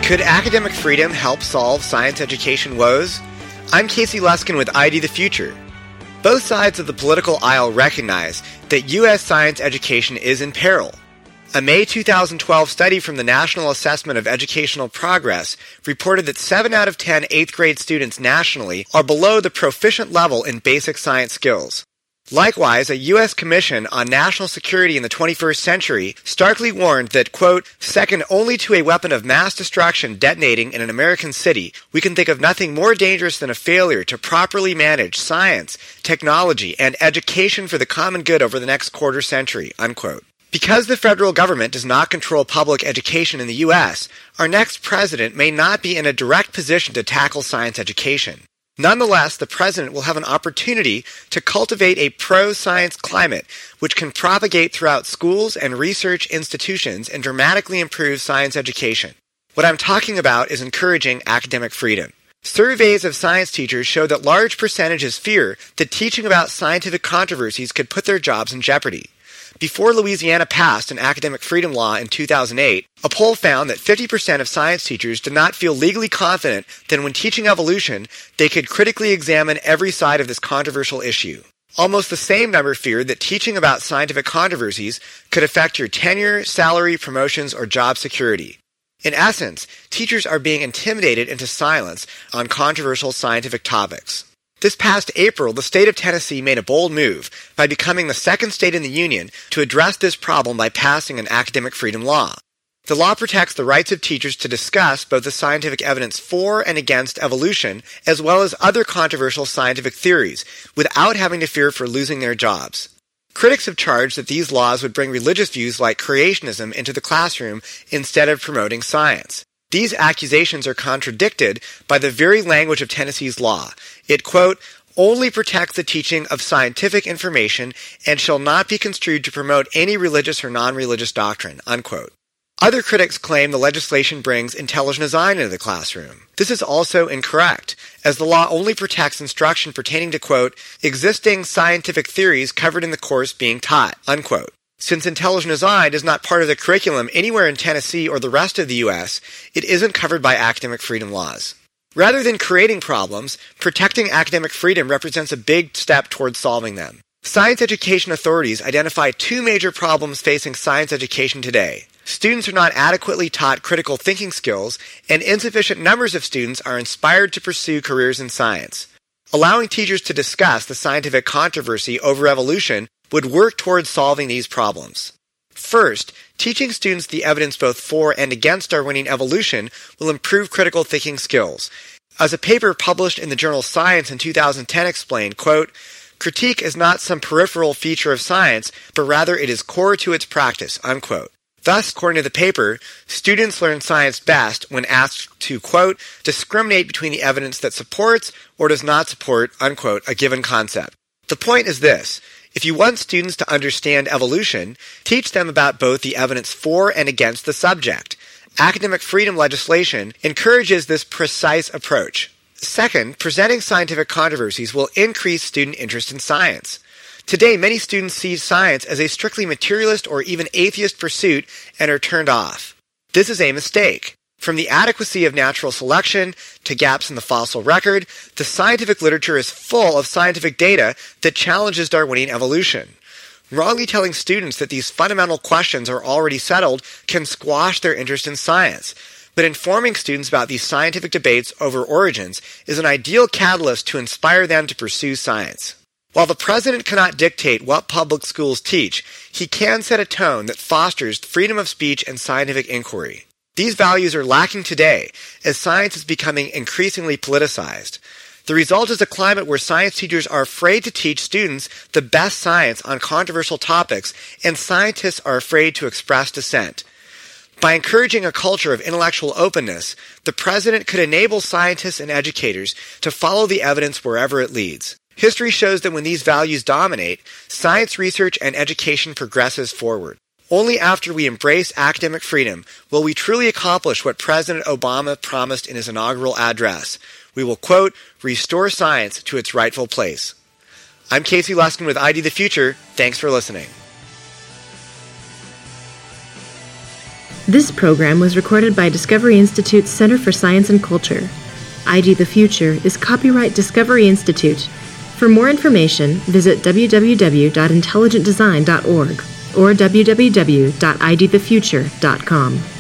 Could academic freedom help solve science education woes? I'm Casey Luskin with ID the Future. Both sides of the political aisle recognize that U.S. science education is in peril. A May 2012 study from the National Assessment of Educational Progress reported that 7 out of 10 8th grade students nationally are below the proficient level in basic science skills. Likewise, a U.S. Commission on National Security in the 21st Century starkly warned that, quote, second only to a weapon of mass destruction detonating in an American city, we can think of nothing more dangerous than a failure to properly manage science, technology, and education for the common good over the next quarter century, unquote. Because the federal government does not control public education in the U.S., our next president may not be in a direct position to tackle science education. Nonetheless, the president will have an opportunity to cultivate a pro-science climate which can propagate throughout schools and research institutions and dramatically improve science education. What I'm talking about is encouraging academic freedom. Surveys of science teachers show that large percentages fear that teaching about scientific controversies could put their jobs in jeopardy. Before Louisiana passed an academic freedom law in 2008, a poll found that 50% of science teachers did not feel legally confident that when teaching evolution, they could critically examine every side of this controversial issue. Almost the same number feared that teaching about scientific controversies could affect your tenure, salary, promotions, or job security. In essence, teachers are being intimidated into silence on controversial scientific topics. This past April, the state of Tennessee made a bold move by becoming the second state in the union to address this problem by passing an academic freedom law. The law protects the rights of teachers to discuss both the scientific evidence for and against evolution, as well as other controversial scientific theories, without having to fear for losing their jobs. Critics have charged that these laws would bring religious views like creationism into the classroom instead of promoting science. These accusations are contradicted by the very language of Tennessee's law. It, quote, only protects the teaching of scientific information and shall not be construed to promote any religious or non-religious doctrine, unquote. Other critics claim the legislation brings intelligent design into the classroom. This is also incorrect, as the law only protects instruction pertaining to, quote, existing scientific theories covered in the course being taught, unquote. Since intelligent design is not part of the curriculum anywhere in Tennessee or the rest of the U.S., it isn't covered by academic freedom laws. Rather than creating problems, protecting academic freedom represents a big step towards solving them. Science education authorities identify 2 major problems facing science education today. Students are not adequately taught critical thinking skills, and insufficient numbers of students are inspired to pursue careers in science. Allowing teachers to discuss the scientific controversy over evolution would work towards solving these problems. First, teaching students the evidence both for and against Darwinian evolution will improve critical thinking skills. As a paper published in the journal Science in 2010 explained, quote, critique is not some peripheral feature of science, but rather it is core to its practice, unquote. Thus, according to the paper, students learn science best when asked to, quote, discriminate between the evidence that supports or does not support, unquote, a given concept. The point is this. If you want students to understand evolution, teach them about both the evidence for and against the subject. Academic freedom legislation encourages this precise approach. Second, presenting scientific controversies will increase student interest in science. Today, many students see science as a strictly materialist or even atheist pursuit and are turned off. This is a mistake. From the adequacy of natural selection to gaps in the fossil record, the scientific literature is full of scientific data that challenges Darwinian evolution. Wrongly telling students that these fundamental questions are already settled can squash their interest in science. But informing students about these scientific debates over origins is an ideal catalyst to inspire them to pursue science. While the president cannot dictate what public schools teach, he can set a tone that fosters freedom of speech and scientific inquiry. These values are lacking today, as science is becoming increasingly politicized. The result is a climate where science teachers are afraid to teach students the best science on controversial topics, and scientists are afraid to express dissent. By encouraging a culture of intellectual openness, the president could enable scientists and educators to follow the evidence wherever it leads. History shows that when these values dominate, science research and education progresses forward. Only after we embrace academic freedom will we truly accomplish what President Obama promised in his inaugural address. We will, quote, restore science to its rightful place. I'm Casey Luskin with ID the Future. Thanks for listening. This program was recorded by Discovery Institute's Center for Science and Culture. ID the Future is copyright Discovery Institute. For more information, visit www.intelligentdesign.org or www.idthefuture.com.